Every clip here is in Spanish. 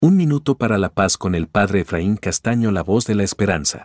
Un minuto para la paz con el Padre Efraín Castaño, la voz de la esperanza.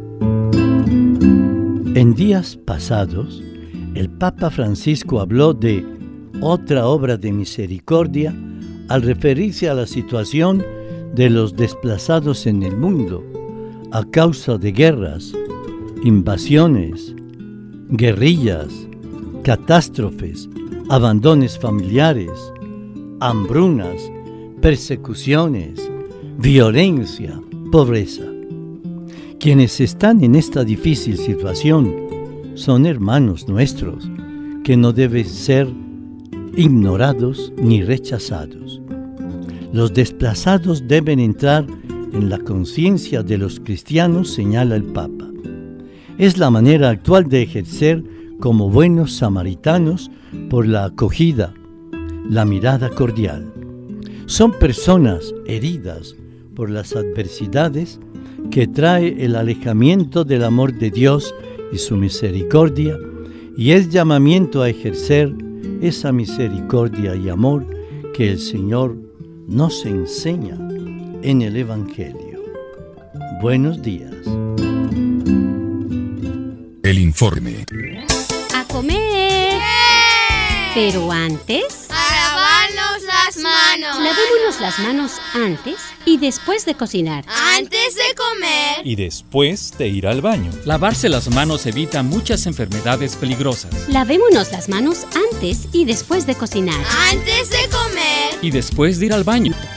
En días pasados, el Papa Francisco habló de otra obra de misericordia al referirse a la situación de los desplazados en el mundo a causa de guerras, invasiones, guerrillas, catástrofes, abandonos familiares, hambrunas, persecuciones, violencia, pobreza. Quienes están en esta difícil situación son hermanos nuestros que no deben ser ignorados ni rechazados. Los desplazados deben entrar en la conciencia de los cristianos, señala el Papa. Es la manera actual de ejercer como buenos samaritanos por la acogida, la mirada cordial. Son personas heridas por las adversidades que trae el alejamiento del amor de Dios y su misericordia, y es llamamiento a ejercer esa misericordia y amor que el Señor nos enseña en el Evangelio. Buenos días. El informe. ¡A comer! Pero antes, ¡a lavarnos las manos! lavémonos las manos antes y después de cocinar. ¡Antes de comer! Y después de ir al baño. Lavarse las manos evita muchas enfermedades peligrosas. Lavémonos las manos antes y después de cocinar. ¡Antes de comer! Y después de ir al baño.